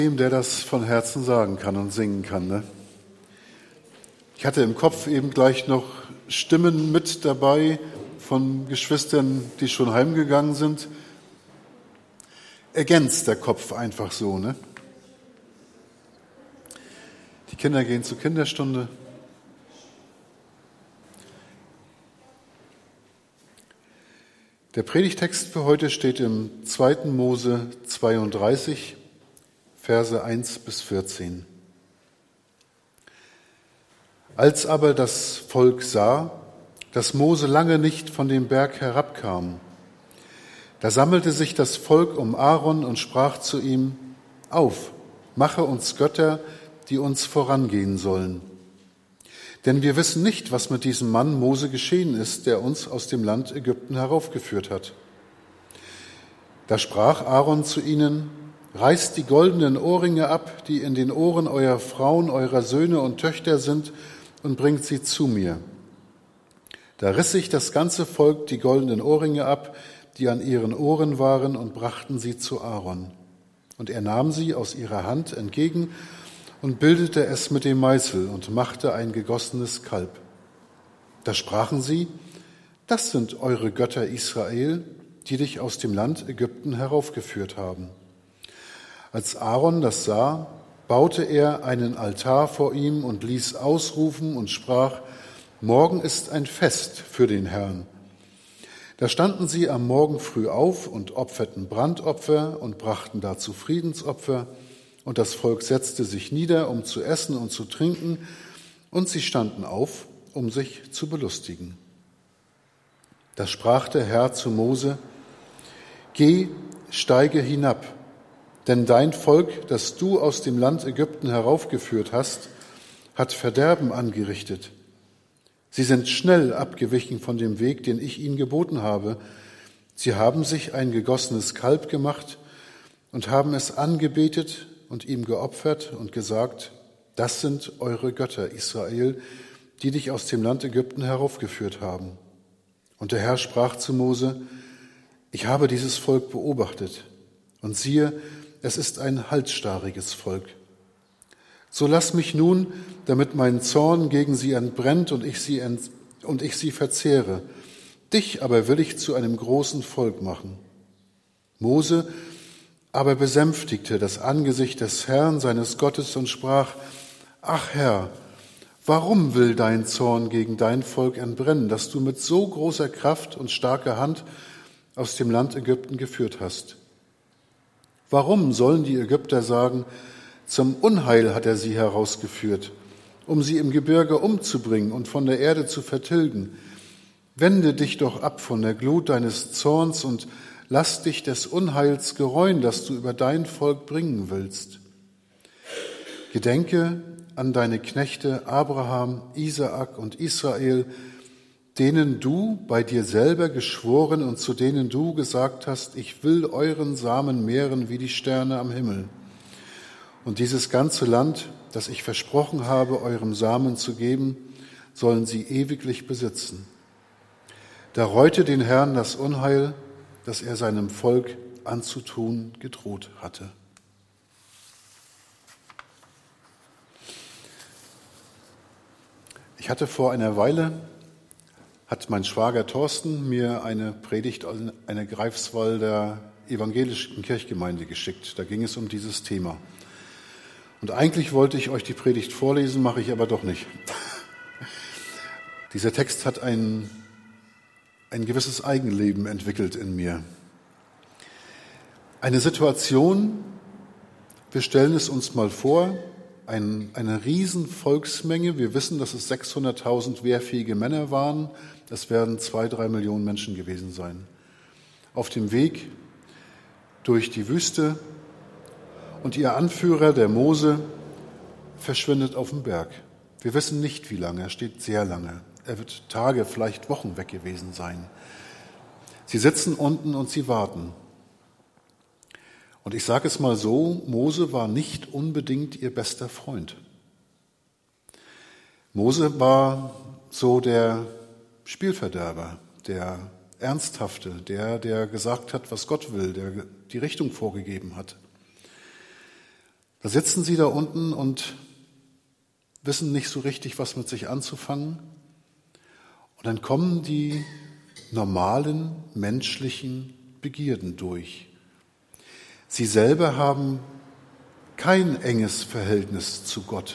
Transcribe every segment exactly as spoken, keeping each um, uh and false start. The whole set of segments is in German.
Der das von Herzen sagen kann und singen kann. Ne? Ich hatte im Kopf eben gleich noch Stimmen mit dabei von Geschwistern, die schon heimgegangen sind. Ergänzt der Kopf einfach so. Ne? Die Kinder gehen zur Kinderstunde. Der Predigtext für heute steht im zweiten Mose zweiunddreißig, Verse eins bis vierzehn. Als aber das Volk sah, dass Mose lange nicht von dem Berg herabkam, da sammelte sich das Volk um Aaron und sprach zu ihm: Auf, mache uns Götter, die uns vorangehen sollen. Denn wir wissen nicht, was mit diesem Mann Mose geschehen ist, der uns aus dem Land Ägypten heraufgeführt hat. Da sprach Aaron zu ihnen: Reißt die goldenen Ohrringe ab, die in den Ohren eurer Frauen, eurer Söhne und Töchter sind, und bringt sie zu mir. Da riss sich das ganze Volk die goldenen Ohrringe ab, die an ihren Ohren waren, und brachten sie zu Aaron. Und er nahm sie aus ihrer Hand entgegen und bildete es mit dem Meißel und machte ein gegossenes Kalb. Da sprachen sie: Das sind eure Götter Israel, die dich aus dem Land Ägypten heraufgeführt haben. Als Aaron das sah, baute er einen Altar vor ihm und ließ ausrufen und sprach: Morgen ist ein Fest für den Herrn. Da standen sie am Morgen früh auf und opferten Brandopfer und brachten dazu Friedensopfer, und das Volk setzte sich nieder, um zu essen und zu trinken, und sie standen auf, um sich zu belustigen. Da sprach der Herr zu Mose: Geh, steige hinab, denn dein Volk, das du aus dem Land Ägypten heraufgeführt hast, hat Verderben angerichtet. Sie sind schnell abgewichen von dem Weg, den ich ihnen geboten habe. Sie haben sich ein gegossenes Kalb gemacht und haben es angebetet und ihm geopfert und gesagt: Das sind eure Götter, Israel, die dich aus dem Land Ägypten heraufgeführt haben. Und der Herr sprach zu Mose: Ich habe dieses Volk beobachtet, und siehe, es ist ein halsstarriges Volk. So lass mich nun, damit mein Zorn gegen sie entbrennt und ich sie, ent- und ich sie verzehre. Dich aber will ich zu einem großen Volk machen. Mose aber besänftigte das Angesicht des Herrn, seines Gottes, und sprach: Ach Herr, warum will dein Zorn gegen dein Volk entbrennen, das du mit so großer Kraft und starker Hand aus dem Land Ägypten geführt hast? Warum sollen die Ägypter sagen: Zum Unheil hat er sie herausgeführt, um sie im Gebirge umzubringen und von der Erde zu vertilgen? Wende dich doch ab von der Glut deines Zorns und lass dich des Unheils gereuen, das du über dein Volk bringen willst. Gedenke an deine Knechte Abraham, Isaak und Israel, denen du bei dir selber geschworen und zu denen du gesagt hast: Ich will euren Samen mehren wie die Sterne am Himmel. Und dieses ganze Land, das ich versprochen habe, eurem Samen zu geben, sollen sie ewiglich besitzen. Da reute den Herrn das Unheil, das er seinem Volk anzutun gedroht hatte. Ich hatte vor einer Weile, hat mein Schwager Thorsten mir eine Predigt aus einer Greifswalder evangelischen Kirchgemeinde geschickt. Da ging es um dieses Thema. Und eigentlich wollte ich euch die Predigt vorlesen, mache ich aber doch nicht. Dieser Text hat ein, ein gewisses Eigenleben entwickelt in mir. Eine Situation, wir stellen es uns mal vor, ein, eine riesen Volksmenge. Wir wissen, dass es sechshunderttausend wehrfähige Männer waren. Das werden zwei, drei Millionen Menschen gewesen sein. Auf dem Weg durch die Wüste. Und ihr Anführer, der Mose, verschwindet auf dem Berg. Wir wissen nicht, wie lange. Er steht sehr lange. Er wird Tage, vielleicht Wochen weg gewesen sein. Sie sitzen unten und sie warten. Und ich sage es mal so, Mose war nicht unbedingt ihr bester Freund. Mose war so der Spielverderber, der Ernsthafte, der, der gesagt hat, was Gott will, der die Richtung vorgegeben hat. Da sitzen sie da unten und wissen nicht so richtig, was mit sich anzufangen. Und dann kommen die normalen menschlichen Begierden durch. Sie selber haben kein enges Verhältnis zu Gott.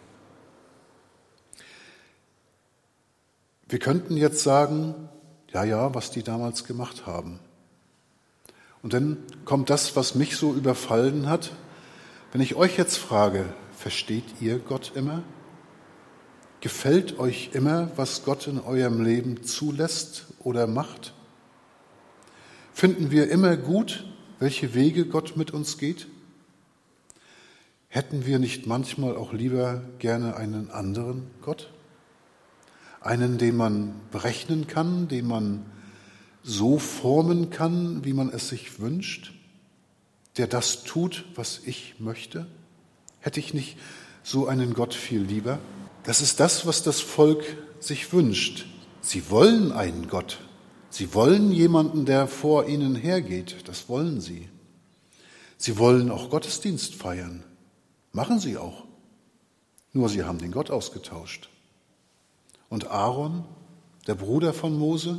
Wir könnten jetzt sagen, ja, ja, was die damals gemacht haben. Und dann kommt das, was mich so überfallen hat. Wenn ich euch jetzt frage, versteht ihr Gott immer? Gefällt euch immer, was Gott in eurem Leben zulässt oder macht? Finden wir immer gut, welche Wege Gott mit uns geht? Hätten wir nicht manchmal auch lieber gerne einen anderen Gott? Einen, den man berechnen kann, den man so formen kann, wie man es sich wünscht, der das tut, was ich möchte? Hätte ich nicht so einen Gott viel lieber? Das ist das, was das Volk sich wünscht. Sie wollen einen Gott. Sie wollen jemanden, der vor ihnen hergeht. Das wollen sie. Sie wollen auch Gottesdienst feiern. Machen sie auch. Nur sie haben den Gott ausgetauscht. Und Aaron, der Bruder von Mose,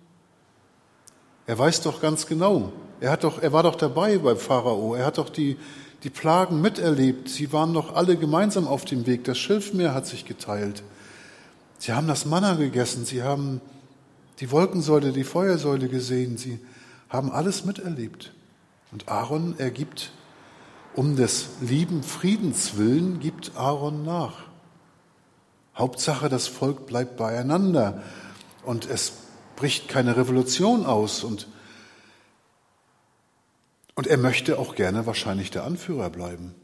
er weiß doch ganz genau, er, hat doch, er war doch dabei bei Pharao, er hat doch die, die Plagen miterlebt. Sie waren doch alle gemeinsam auf dem Weg, das Schilfmeer hat sich geteilt. Sie haben das Manna gegessen, sie haben die Wolkensäule, die Feuersäule gesehen, sie haben alles miterlebt. Und Aaron, er gibt, um des lieben Friedens willen, gibt Aaron nach. Hauptsache, das Volk bleibt beieinander und es bricht keine Revolution aus. Und, und er möchte auch gerne wahrscheinlich der Anführer bleiben.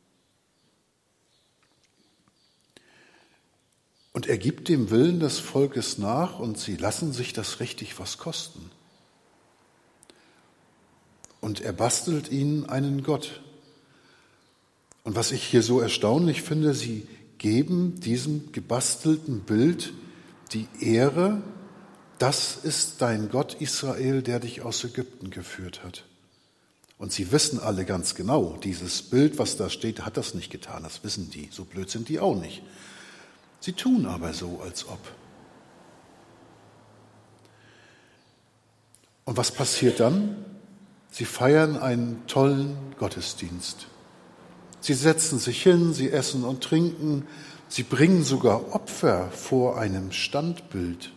Und er gibt dem Willen des Volkes nach und sie lassen sich das richtig was kosten. Und er bastelt ihnen einen Gott. Und was ich hier so erstaunlich finde, sie geben diesem gebastelten Bild die Ehre, das ist dein Gott Israel, der dich aus Ägypten geführt hat. Und sie wissen alle ganz genau, dieses Bild, was da steht, hat das nicht getan, das wissen die, so blöd sind die auch nicht. Sie tun aber so, als ob. Und was passiert dann? Sie feiern einen tollen Gottesdienst. Sie setzen sich hin, sie essen und trinken, sie bringen sogar Opfer vor einem Standbild.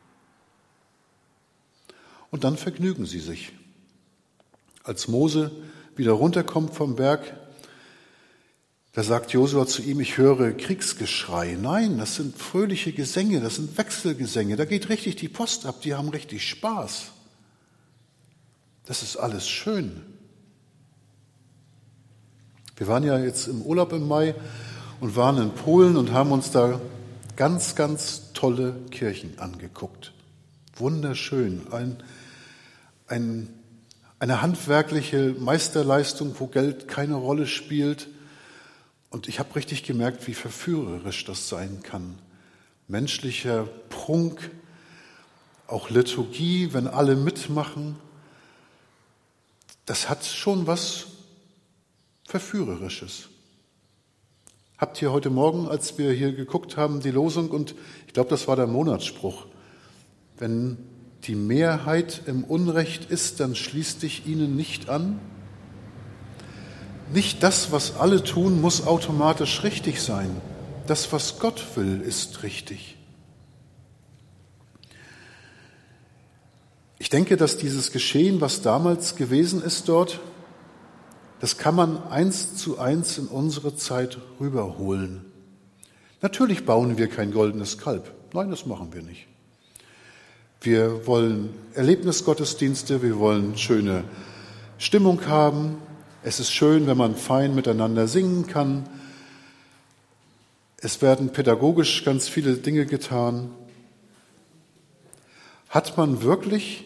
Und dann vergnügen sie sich. Als Mose wieder runterkommt vom Berg, da sagt Josua zu ihm, ich höre Kriegsgeschrei. Nein, das sind fröhliche Gesänge, das sind Wechselgesänge, da geht richtig die Post ab, die haben richtig Spaß. Das ist alles schön. Wir waren ja jetzt im Urlaub im Mai und waren in Polen und haben uns da ganz, ganz tolle Kirchen angeguckt. Wunderschön. Ein, ein, eine handwerkliche Meisterleistung, wo Geld keine Rolle spielt. Und ich habe richtig gemerkt, wie verführerisch das sein kann. Menschlicher Prunk, auch Liturgie, wenn alle mitmachen. Das hat schon was Verführerisches. Habt ihr heute Morgen, als wir hier geguckt haben, die Losung, und ich glaube, das war der Monatsspruch, wenn die Mehrheit im Unrecht ist, dann schließ dich ihnen nicht an. Nicht das, was alle tun, muss automatisch richtig sein. Das, was Gott will, ist richtig. Ich denke, dass dieses Geschehen, was damals gewesen ist dort, das kann man eins zu eins in unsere Zeit rüberholen. Natürlich bauen wir kein goldenes Kalb. Nein, das machen wir nicht. Wir wollen Erlebnisgottesdienste, wir wollen schöne Stimmung haben. Es ist schön, wenn man fein miteinander singen kann. Es werden pädagogisch ganz viele Dinge getan. Hat man wirklich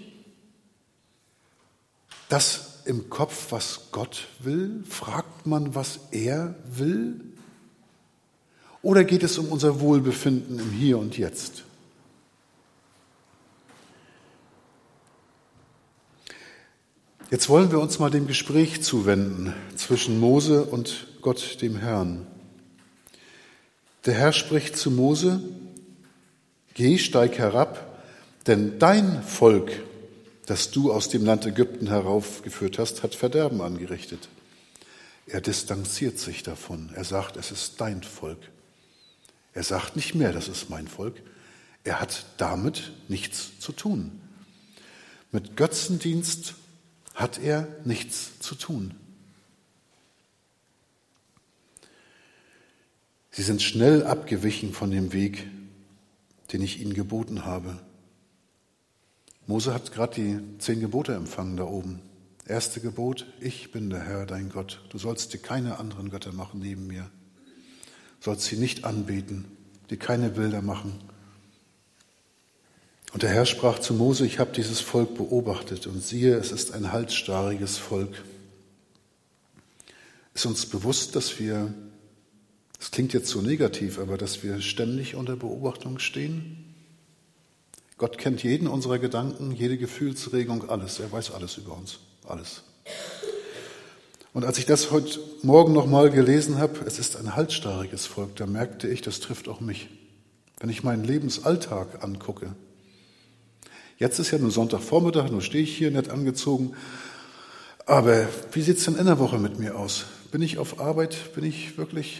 das im Kopf, was Gott will? Fragt man, was er will? Oder geht es um unser Wohlbefinden im Hier und Jetzt? Jetzt wollen wir uns mal dem Gespräch zuwenden zwischen Mose und Gott dem Herrn. Der Herr spricht zu Mose: Geh, steig herab, denn dein Volk, das du aus dem Land Ägypten heraufgeführt hast, hat Verderben angerichtet. Er distanziert sich davon. Er sagt, es ist dein Volk. Er sagt nicht mehr, das ist mein Volk. Er hat damit nichts zu tun. Mit Götzendienst hat er nichts zu tun. Sie sind schnell abgewichen von dem Weg, den ich ihnen geboten habe. Mose hat gerade die zehn Gebote empfangen da oben. Erste Gebot: Ich bin der Herr, dein Gott. Du sollst dir keine anderen Götter machen neben mir. Du sollst sie nicht anbeten, dir keine Bilder machen. Und der Herr sprach zu Mose: Ich habe dieses Volk beobachtet und siehe, es ist ein halsstarriges Volk. Ist uns bewusst, dass wir, das klingt jetzt so negativ, aber dass wir ständig unter Beobachtung stehen? Gott kennt jeden unserer Gedanken, jede Gefühlsregung, alles. Er weiß alles über uns, alles. Und als ich das heute Morgen nochmal gelesen habe, es ist ein halsstarriges Volk, da merkte ich, das trifft auch mich. Wenn ich meinen Lebensalltag angucke. Jetzt ist ja nur Sonntagvormittag, nur stehe ich hier nett angezogen. Aber wie sieht es denn in der Woche mit mir aus? Bin ich auf Arbeit? Bin ich wirklich...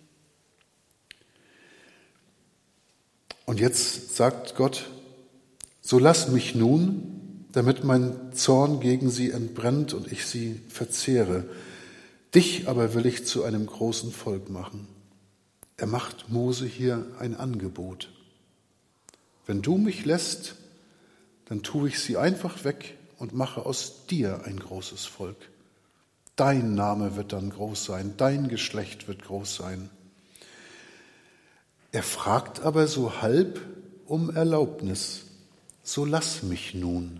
Und jetzt sagt Gott: So lass mich nun, damit mein Zorn gegen sie entbrennt und ich sie verzehre. Dich aber will ich zu einem großen Volk machen. Er macht Mose hier ein Angebot. Wenn du mich lässt, dann tue ich sie einfach weg und mache aus dir ein großes Volk. Dein Name wird dann groß sein, dein Geschlecht wird groß sein. Er fragt aber so halb um Erlaubnis: So lass mich nun.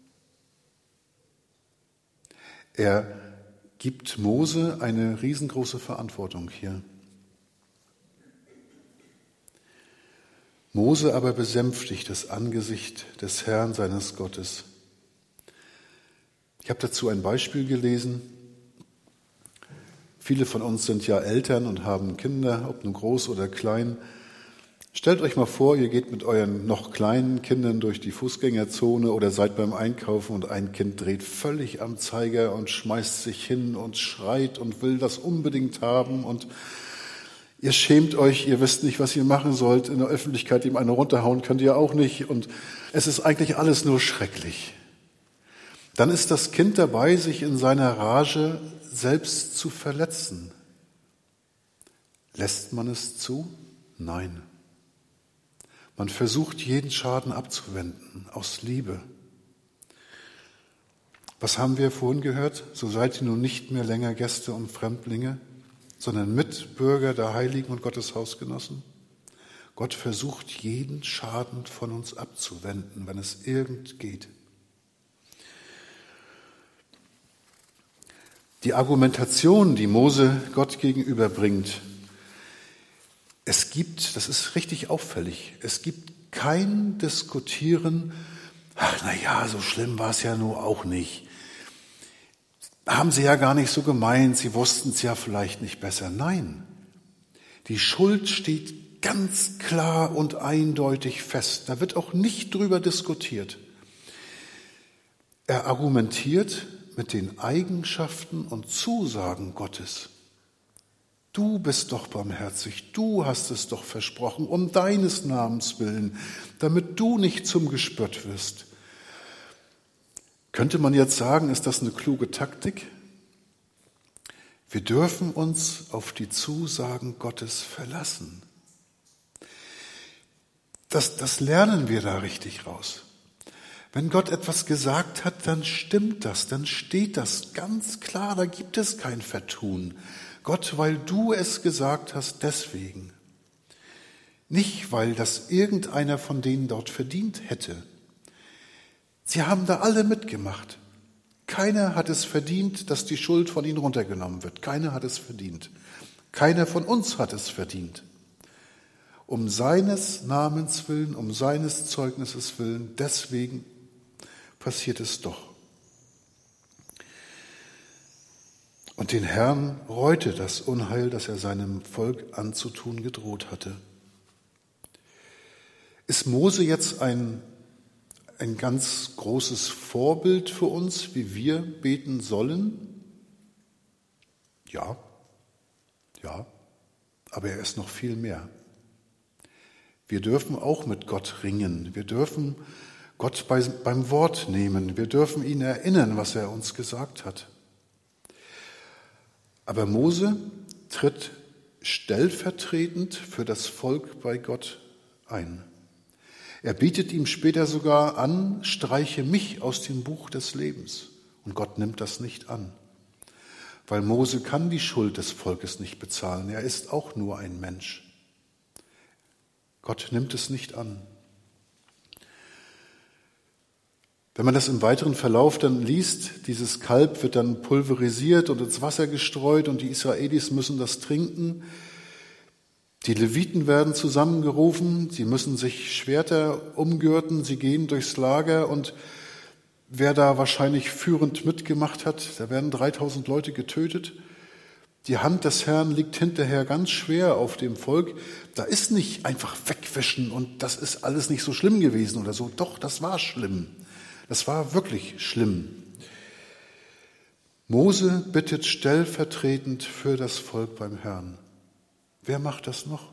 Er gibt Mose eine riesengroße Verantwortung hier. Mose aber besänftigt das Angesicht des Herrn seines Gottes. Ich habe dazu ein Beispiel gelesen. Viele von uns sind ja Eltern und haben Kinder, ob nun groß oder klein. Stellt euch mal vor, ihr geht mit euren noch kleinen Kindern durch die Fußgängerzone oder seid beim Einkaufen und ein Kind dreht völlig am Zeiger und schmeißt sich hin und schreit und will das unbedingt haben und ihr schämt euch, ihr wisst nicht, was ihr machen sollt. In der Öffentlichkeit ihm eine runterhauen könnt ihr auch nicht und es ist eigentlich alles nur schrecklich. Dann ist das Kind dabei, sich in seiner Rage selbst zu verletzen. Lässt man es zu? Nein. Man versucht, jeden Schaden abzuwenden, aus Liebe. Was haben wir vorhin gehört? So seid ihr nun nicht mehr länger Gäste und Fremdlinge, sondern Mitbürger der Heiligen und Gottes Hausgenossen. Gott versucht, jeden Schaden von uns abzuwenden, wenn es irgend geht. Die Argumentation, die Mose Gott gegenüberbringt, es gibt, das ist richtig auffällig, es gibt kein Diskutieren, ach na ja, so schlimm war es ja nur auch nicht. Haben sie ja gar nicht so gemeint, sie wussten es ja vielleicht nicht besser. Nein, die Schuld steht ganz klar und eindeutig fest. Da wird auch nicht drüber diskutiert. Er argumentiert mit den Eigenschaften und Zusagen Gottes. Du bist doch barmherzig, du hast es doch versprochen, um deines Namens willen, damit du nicht zum Gespött wirst. Könnte man jetzt sagen, ist das eine kluge Taktik? Wir dürfen uns auf die Zusagen Gottes verlassen. Das, das lernen wir da richtig raus. Wenn Gott etwas gesagt hat, dann stimmt das, dann steht das ganz klar, da gibt es kein Vertun. Gott, weil du es gesagt hast, deswegen. Nicht, weil das irgendeiner von denen dort verdient hätte. Sie haben da alle mitgemacht. Keiner hat es verdient, dass die Schuld von ihnen runtergenommen wird. Keiner hat es verdient. Keiner von uns hat es verdient. Um seines Namens willen, um seines Zeugnisses willen, deswegen passiert es doch. Und den Herrn reute das Unheil, das er seinem Volk anzutun gedroht hatte. Ist Mose jetzt ein, ein ganz großes Vorbild für uns, wie wir beten sollen? Ja, ja, aber er ist noch viel mehr. Wir dürfen auch mit Gott ringen. Wir dürfen Gott bei, beim Wort nehmen. Wir dürfen ihn erinnern, was er uns gesagt hat. Aber Mose tritt stellvertretend für das Volk bei Gott ein. Er bietet ihm später sogar an, streiche mich aus dem Buch des Lebens. Und Gott nimmt das nicht an. Weil Mose kann die Schuld des Volkes nicht bezahlen. Er ist auch nur ein Mensch. Gott nimmt es nicht an. Wenn man das im weiteren Verlauf dann liest, dieses Kalb wird dann pulverisiert und ins Wasser gestreut und die Israelis müssen das trinken. Die Leviten werden zusammengerufen, sie müssen sich Schwerter umgürten, sie gehen durchs Lager und wer da wahrscheinlich führend mitgemacht hat, da werden dreitausend Leute getötet. Die Hand des Herrn liegt hinterher ganz schwer auf dem Volk. Da ist nicht einfach wegwischen und das ist alles nicht so schlimm gewesen oder so. Doch, das war schlimm. Das war wirklich schlimm. Mose bittet stellvertretend für das Volk beim Herrn. Wer macht das noch?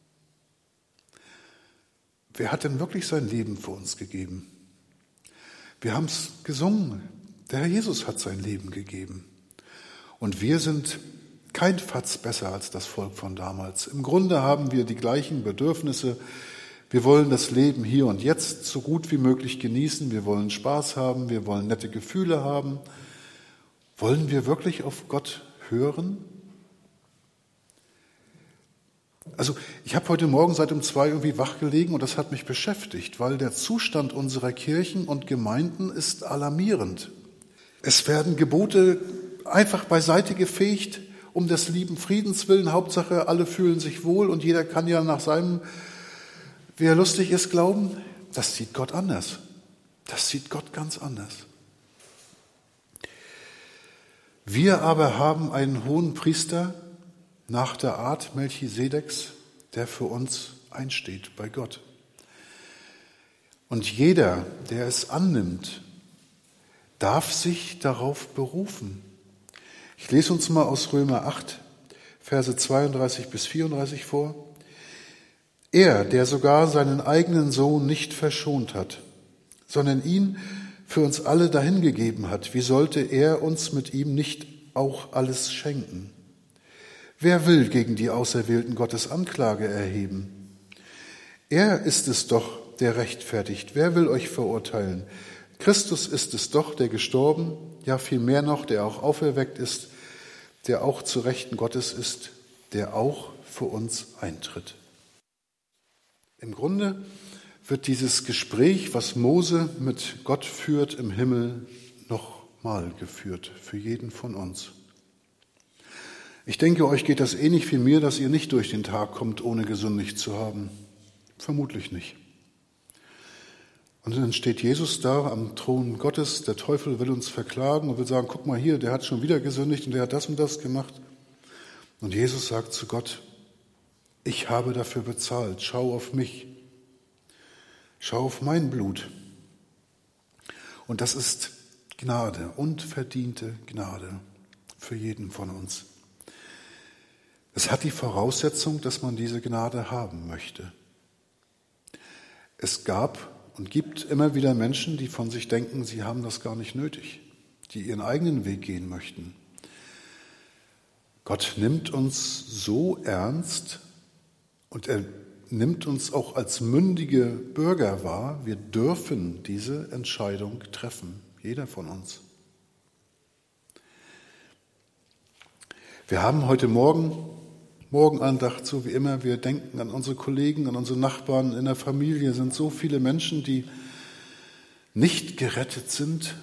Wer hat denn wirklich sein Leben für uns gegeben? Wir haben es gesungen. Der Herr Jesus hat sein Leben gegeben. Und wir sind kein Fatz besser als das Volk von damals. Im Grunde haben wir die gleichen Bedürfnisse. Wir wollen das Leben hier und jetzt so gut wie möglich genießen. Wir wollen Spaß haben. Wir wollen nette Gefühle haben. Wollen wir wirklich auf Gott hören? Also ich habe heute Morgen seit um zwei irgendwie wach gelegen und das hat mich beschäftigt, weil der Zustand unserer Kirchen und Gemeinden ist alarmierend. Es werden Gebote einfach beiseite gefegt, um des lieben Friedens willen. Hauptsache, alle fühlen sich wohl und jeder kann ja nach seinem, wie er lustig ist, glauben. Das sieht Gott anders. Das sieht Gott ganz anders. Wir aber haben einen hohen Priester nach der Art Melchisedeks, der für uns einsteht bei Gott. Und jeder, der es annimmt, darf sich darauf berufen. Ich lese uns mal aus Römer acht, Verse zweiunddreißig bis vierunddreißig vor. Er, der sogar seinen eigenen Sohn nicht verschont hat, sondern ihn für uns alle dahingegeben hat, wie sollte er uns mit ihm nicht auch alles schenken? Wer will gegen die Auserwählten Gottes Anklage erheben? Er ist es doch, der rechtfertigt. Wer will euch verurteilen? Christus ist es doch, der gestorben, ja vielmehr noch, der auch auferweckt ist, der auch zu Rechten Gottes ist, der auch für uns eintritt. Im Grunde wird dieses Gespräch, was Mose mit Gott führt im Himmel, nochmal geführt für jeden von uns. Ich denke, euch geht das ähnlich wie mir, dass ihr nicht durch den Tag kommt, ohne gesündigt zu haben. Vermutlich nicht. Und dann steht Jesus da am Thron Gottes, der Teufel will uns verklagen und will sagen, guck mal hier, der hat schon wieder gesündigt und der hat das und das gemacht. Und Jesus sagt zu Gott, ich habe dafür bezahlt, schau auf mich, schau auf mein Blut. Und das ist Gnade, unverdiente Gnade für jeden von uns. Es hat die Voraussetzung, dass man diese Gnade haben möchte. Es gab und gibt immer wieder Menschen, die von sich denken, sie haben das gar nicht nötig, die ihren eigenen Weg gehen möchten. Gott nimmt uns so ernst und er nimmt uns auch als mündige Bürger wahr. Wir dürfen diese Entscheidung treffen, jeder von uns. Wir haben heute Morgen Morgenandacht, so wie immer. Wir denken an unsere Kollegen, an unsere Nachbarn. In der Familie sind so viele Menschen, die nicht gerettet sind.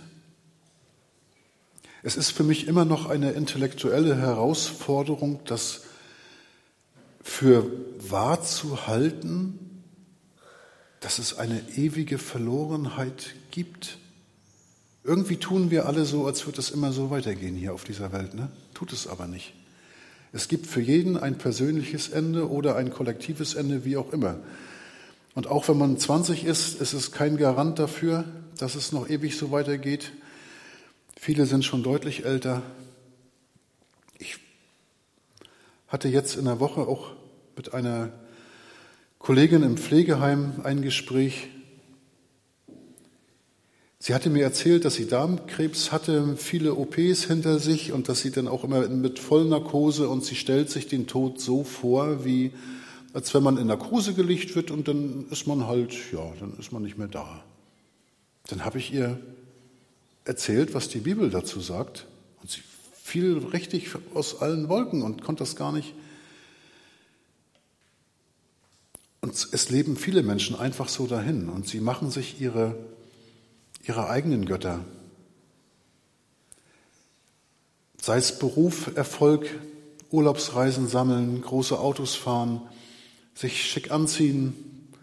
Es ist für mich immer noch eine intellektuelle Herausforderung, das für wahr zu halten, dass es eine ewige Verlorenheit gibt. Irgendwie tun wir alle so, als würde es immer so weitergehen hier auf dieser Welt, ne? Tut es aber nicht. Es gibt für jeden ein persönliches Ende oder ein kollektives Ende, wie auch immer. Und auch wenn man zwanzig ist, ist es kein Garant dafür, dass es noch ewig so weitergeht. Viele sind schon deutlich älter. Ich hatte jetzt in der Woche auch mit einer Kollegin im Pflegeheim ein Gespräch. Sie hatte mir erzählt, dass sie Darmkrebs hatte, viele O Ps hinter sich und dass sie dann auch immer mit Vollnarkose, und sie stellt sich den Tod so vor, wie als wenn man in Narkose gelegt wird und dann ist man halt, ja, dann ist man nicht mehr da. Dann habe ich ihr erzählt, was die Bibel dazu sagt, und sie fiel richtig aus allen Wolken und konnte das gar nicht. Und es leben viele Menschen einfach so dahin und sie machen sich ihre ihre eigenen Götter. Sei es Beruf, Erfolg, Urlaubsreisen sammeln, große Autos fahren, sich schick anziehen,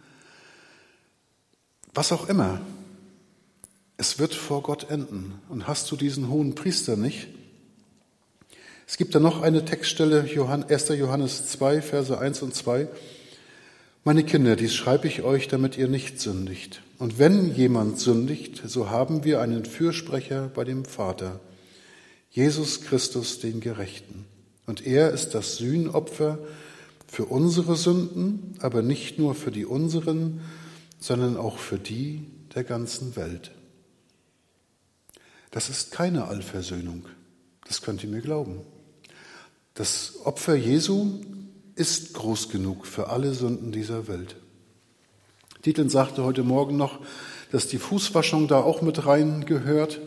was auch immer. Es wird vor Gott enden. Und hast du diesen hohen Priester nicht? Es gibt da noch eine Textstelle, erster Johannes zwei, Verse eins und zwei. Meine Kinder, dies schreibe ich euch, damit ihr nicht sündigt. Und wenn jemand sündigt, so haben wir einen Fürsprecher bei dem Vater, Jesus Christus, den Gerechten. Und er ist das Sühnopfer für unsere Sünden, aber nicht nur für die unseren, sondern auch für die der ganzen Welt. Das ist keine Allversöhnung. Das könnt ihr mir glauben. Das Opfer Jesu ist groß genug für alle Sünden dieser Welt. Dietl sagte heute Morgen noch, dass die Fußwaschung da auch mit rein gehört.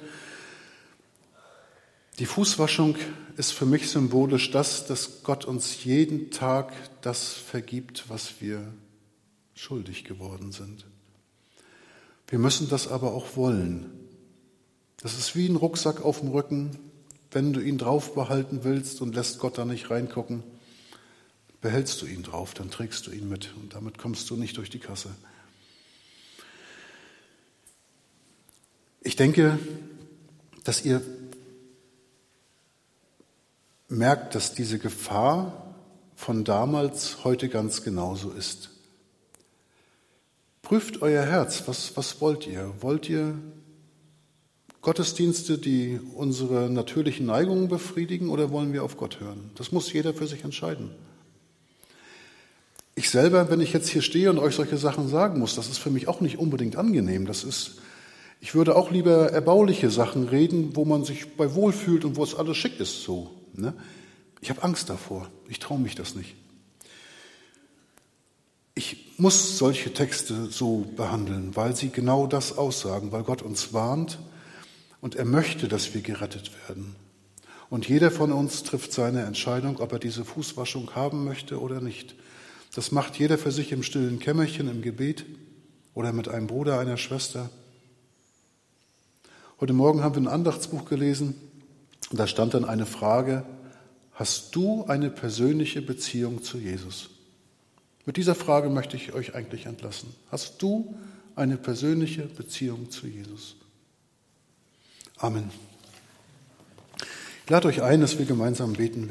Die Fußwaschung ist für mich symbolisch das, dass Gott uns jeden Tag das vergibt, was wir schuldig geworden sind. Wir müssen das aber auch wollen. Das ist wie ein Rucksack auf dem Rücken. Wenn du ihn drauf behalten willst und lässt Gott da nicht reingucken, behältst du ihn drauf, dann trägst du ihn mit und damit kommst du nicht durch die Kasse. Ich denke, dass ihr merkt, dass diese Gefahr von damals heute ganz genauso ist. Prüft euer Herz, was, was wollt ihr? Wollt ihr Gottesdienste, die unsere natürlichen Neigungen befriedigen, oder wollen wir auf Gott hören? Das muss jeder für sich entscheiden. Ich selber, wenn ich jetzt hier stehe und euch solche Sachen sagen muss, das ist für mich auch nicht unbedingt angenehm. Das ist, ich würde auch lieber erbauliche Sachen reden, wo man sich bei wohlfühlt und wo es alles schick ist. So, ne? Ich habe Angst davor. Ich traue mich das nicht. Ich muss solche Texte so behandeln, weil sie genau das aussagen, weil Gott uns warnt und er möchte, dass wir gerettet werden. Und jeder von uns trifft seine Entscheidung, ob er diese Fußwaschung haben möchte oder nicht. Das macht jeder für sich im stillen Kämmerchen, im Gebet oder mit einem Bruder, einer Schwester. Heute Morgen haben wir ein Andachtsbuch gelesen und da stand dann eine Frage: Hast du eine persönliche Beziehung zu Jesus? Mit dieser Frage möchte ich euch eigentlich entlassen. Hast du eine persönliche Beziehung zu Jesus? Amen. Ich lade euch ein, dass wir gemeinsam beten werden.